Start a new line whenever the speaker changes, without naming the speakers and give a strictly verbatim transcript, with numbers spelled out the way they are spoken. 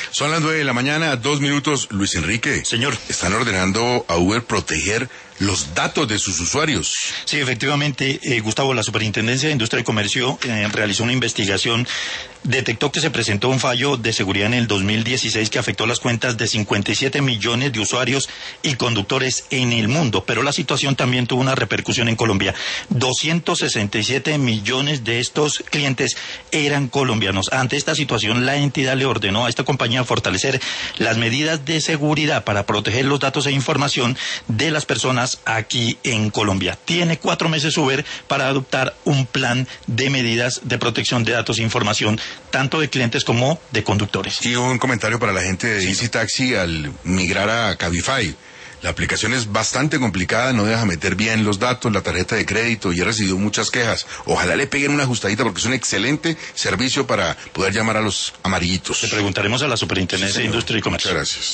Son las nueve de la mañana, dos minutos. Luis Enrique.
Señor.
Están ordenando a Uber proteger los datos de sus usuarios.
Sí, efectivamente, eh, Gustavo, la Superintendencia de Industria y Comercio eh, realizó una investigación, detectó que se presentó un fallo de seguridad en el dos mil dieciséis que afectó las cuentas de cincuenta y siete millones de usuarios y conductores en el mundo, pero la situación también tuvo una repercusión en Colombia. doscientos sesenta y siete millones de estos clientes eran colombianos. Ante esta situación, la entidad le ordenó a esta compañía fortalecer las medidas de seguridad para proteger los datos e información de las personas aquí en Colombia. Tiene cuatro meses Uber para adoptar un plan de medidas de protección de datos e información, tanto de clientes como de conductores.
Y un comentario para la gente de sí. Easy Taxi al migrar a Cabify. La aplicación es bastante complicada, no deja meter bien los datos, la tarjeta de crédito, y he recibido muchas quejas. Ojalá le peguen una ajustadita porque es un excelente servicio para poder llamar a los amarillitos.
Le preguntaremos a la Superintendencia sí, de Industria y Comercio.
Muchas gracias.